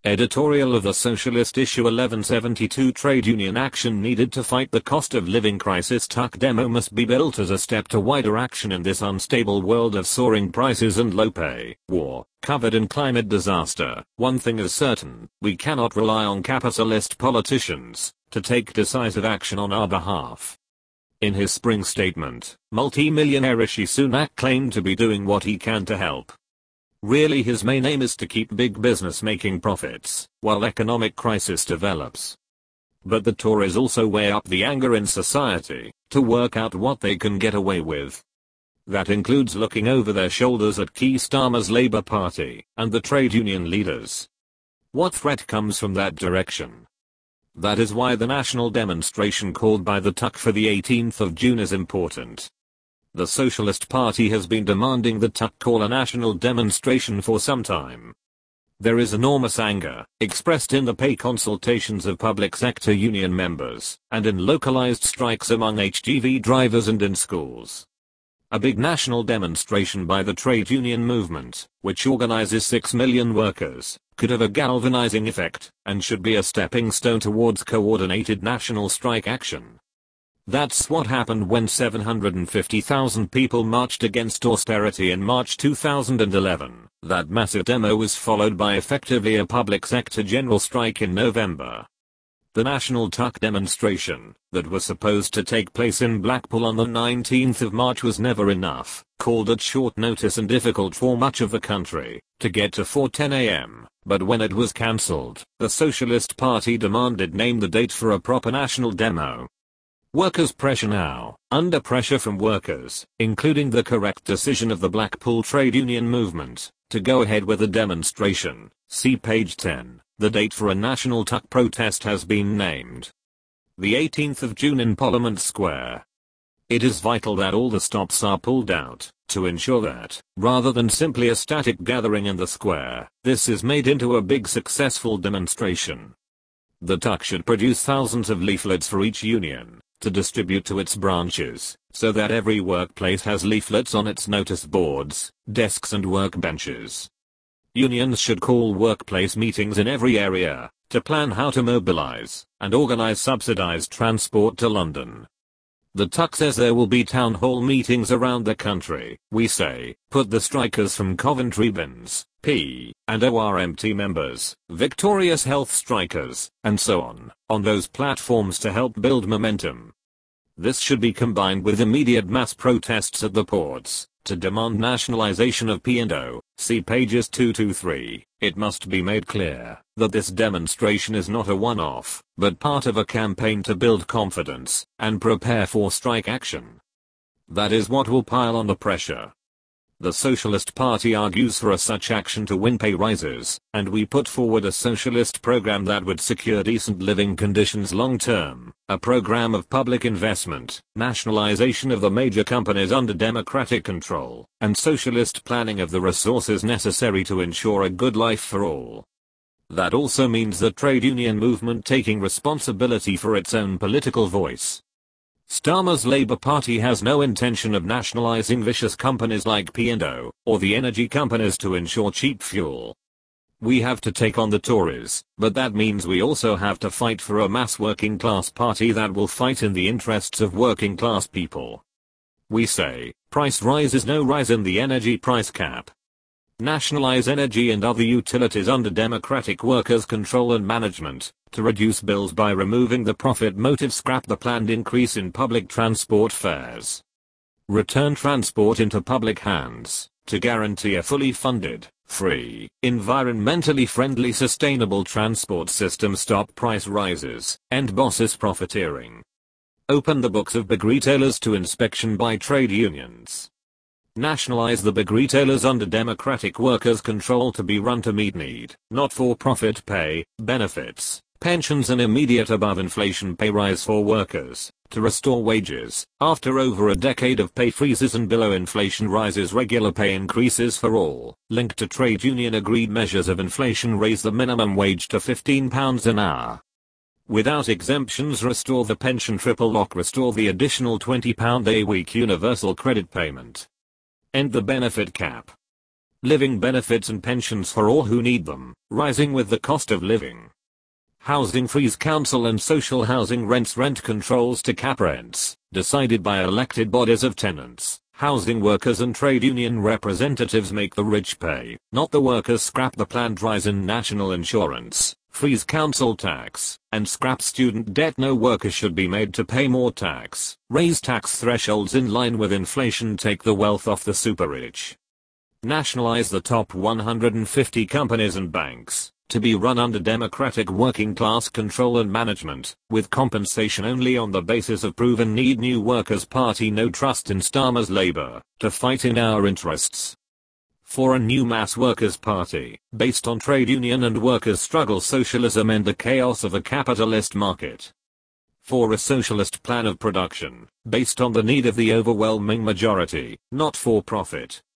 Editorial of the Socialist Issue 1172 Trade union action needed to fight the cost of living crisis. Tuck demo must be built as a step to wider action in this unstable world of soaring prices and low pay, war, COVID and climate disaster. One thing is certain, we cannot rely on capitalist politicians to take decisive action on our behalf. In his spring statement, multi-millionaire Rishi Sunak claimed to be doing what he can to help. Really, his main aim is to keep big business making profits, while economic crisis develops. But the Tories also weigh up the anger in society, to work out what they can get away with. That includes looking over their shoulders at Keir Starmer's Labour Party, and the trade union leaders. What threat comes from that direction? That is why the national demonstration called by the Tuck for the 18th of June is important. The Socialist Party has been demanding the Tuck call a national demonstration for some time. There is enormous anger, expressed in the pay consultations of public sector union members, and in localized strikes among HGV drivers and in schools. A big national demonstration by the trade union movement, which organizes 6 million workers, could have a galvanizing effect, and should be a stepping stone towards coordinated national strike action. That's what happened when 750,000 people marched against austerity in March 2011. That massive demo was followed by effectively a public sector general strike in November. The National Tuck demonstration, that was supposed to take place in Blackpool on the 19th of March, was never enough, called at short notice and difficult for much of the country to get to 4:10 a.m. But when it was cancelled, the Socialist Party demanded name the date for a proper national demo. Workers' pressure now, under pressure from workers, including the correct decision of the Blackpool trade union movement, to go ahead with the demonstration. See page 10. The date for a national Tuck protest has been named. The 18th of June in Parliament Square. It is vital that all the stops are pulled out, to ensure that, rather than simply a static gathering in the square, this is made into a big successful demonstration. The Tuck should produce thousands of leaflets for each union, to distribute to its branches, so that every workplace has leaflets on its notice boards, desks and workbenches. Unions should call workplace meetings in every area, to plan how to mobilize and organize subsidized transport to London. The Tuck says there will be town hall meetings around the country. We say, put the strikers from Coventry bins, P, and ORMT members, Victorious Health strikers, and so on those platforms to help build momentum. This should be combined with immediate mass protests at the ports, to demand nationalization of P&O, see pages 2-3. It must be made clear that this demonstration is not a one-off, but part of a campaign to build confidence and prepare for strike action. That is what will pile on the pressure. The Socialist Party argues for such action to win pay rises, and we put forward a socialist program that would secure decent living conditions long term, a program of public investment, nationalization of the major companies under democratic control, and socialist planning of the resources necessary to ensure a good life for all. That also means the trade union movement taking responsibility for its own political voice. Starmer's Labour Party has no intention of nationalising vicious companies like P&O, or the energy companies to ensure cheap fuel. We have to take on the Tories, but that means we also have to fight for a mass working class party that will fight in the interests of working class people. We say, price rise is no rise in the energy price cap. Nationalize energy and other utilities under democratic workers' control and management, to reduce bills by removing the profit motive. Scrap the planned increase in public transport fares. Return transport into public hands, to guarantee a fully funded, free, environmentally friendly sustainable transport system. Stop price rises, end bosses profiteering. Open the books of big retailers to inspection by trade unions. Nationalize the big retailers under democratic workers' control to be run to meet need, not for profit pay, benefits, pensions and immediate above inflation pay rise for workers, to restore wages, after over a decade of pay freezes and below inflation rises. Regular pay increases for all, linked to trade union agreed measures of inflation. Raise the minimum wage to £15 an hour. Without exemptions. Restore the pension triple lock. Restore the additional £20 a week universal credit payment. End the benefit cap. Living benefits and pensions for all who need them, rising with the cost of living. Housing freeze council and social housing rent controls to cap rents, decided by elected bodies of tenants. Housing workers and trade union representatives make the rich pay, not the workers. Scrap the planned rise in national insurance, freeze council tax, and scrap student debt. No worker should be made to pay more tax. Raise tax thresholds in line with inflation. Take the wealth off the super rich. Nationalize the top 150 companies and banks, to be run under democratic working class control and management, with compensation only on the basis of proven need. New Workers' Party no trust in Starmer's Labour, to fight in our interests. For a new mass workers' party, based on trade union and workers' struggle, socialism and the chaos of a capitalist market. For a socialist plan of production, based on the need of the overwhelming majority, not for profit.